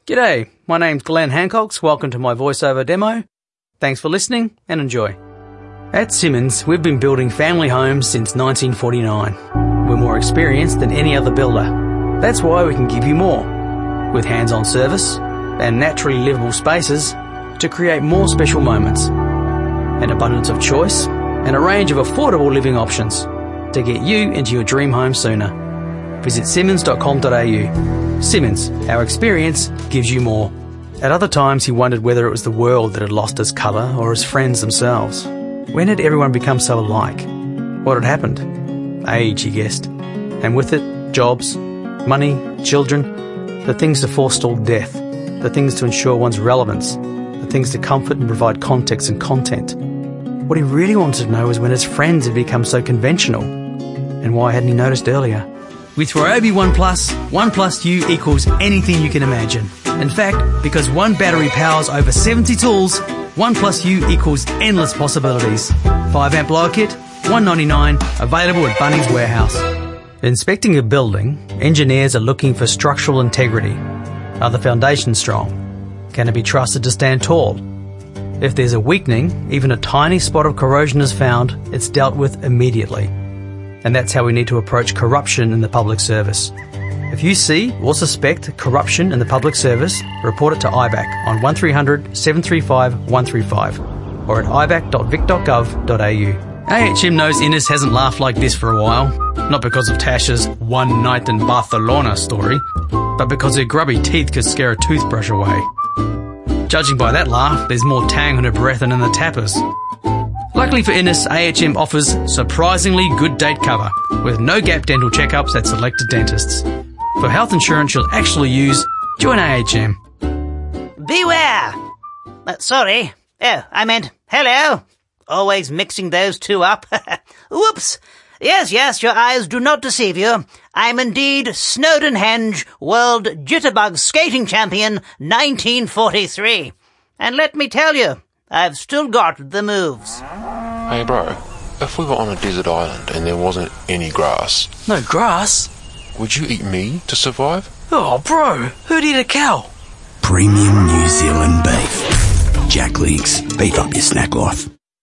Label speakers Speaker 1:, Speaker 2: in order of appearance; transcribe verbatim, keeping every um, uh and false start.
Speaker 1: G'day, my name's Glenn Hancox. Welcome to my voiceover demo. Thanks for listening and enjoy. At Simmons, we've been building family homes since nineteen forty-nine. We're more experienced than any other builder. That's why we can give you more, with hands-on service and naturally livable spaces to create more special moments, an abundance of choice and a range of affordable living options to get you into your dream home sooner. Visit simmons dot com dot a u. Simmons, our experience gives you more. At other times he wondered whether it was the world that had lost its colour or his friends themselves. When had everyone become so alike? What had happened? Age, he guessed. And with it, jobs, money, children, the things to forestall death, the things to ensure one's relevance, the things to comfort and provide context and content. What he really wanted to know was when his friends had become so conventional, and why hadn't he noticed earlier? With Ryobi One Plus, One Plus U equals anything you can imagine. In fact, because one battery powers over seventy tools, One Plus U equals endless possibilities. five amp blower kit, one ninety-nine, available at Bunnings Warehouse. Inspecting a building, engineers are looking for structural integrity. Are the foundations strong? Can it be trusted to stand tall? If there's a weakening, even a tiny spot of corrosion is found, it's dealt with immediately. And that's how we need to approach corruption in the public service. If you see or suspect corruption in the public service, report it to I B A C on one three hundred, seven three five, one three five or at i b a c dot vic dot gov dot a u. A H M knows Innes hasn't laughed like this for a while, not because of Tasha's one night in Barcelona story, but because her grubby teeth could scare a toothbrush away. Judging by that laugh, there's more tang on her breath than in the tappers. Luckily for Innes, A H M offers surprisingly good date cover, with no gap dental checkups at selected dentists. For health insurance you'll actually use, join A H M.
Speaker 2: Beware! Uh, sorry. Oh, I meant hello. Always mixing those two up. Whoops. Yes, yes, your eyes do not deceive you. I'm indeed Snowden Henge, World Jitterbug Skating Champion, nineteen forty-three. And let me tell you, I've still got the moves.
Speaker 3: Hey bro, if we were on a desert island and there wasn't any grass...
Speaker 1: No grass?
Speaker 3: Would you eat me to survive?
Speaker 1: Oh bro, who'd eat a cow?
Speaker 4: Premium New Zealand beef. Jack Legs, beef up your snack life.